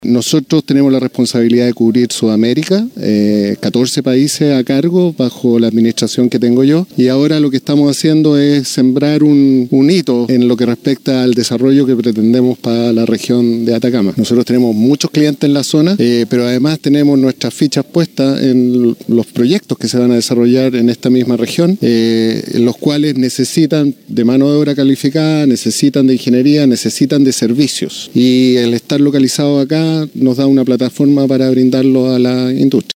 Nosotros tenemos la responsabilidad de cubrir Sudamérica, 14 países a cargo bajo la administración que tengo yo, y ahora lo que estamos haciendo es sembrar un hito en lo que respecta al desarrollo que pretendemos para la región de Atacama. Nosotros tenemos muchos clientes en la zona, pero además tenemos nuestras fichas puestas en los proyectos que se van a desarrollar en esta misma región, en los cuales necesitan de mano de obra calificada, necesitan de ingeniería, necesitan de servicios, y el estar localizado acá nos da una plataforma para brindarlo a la industria.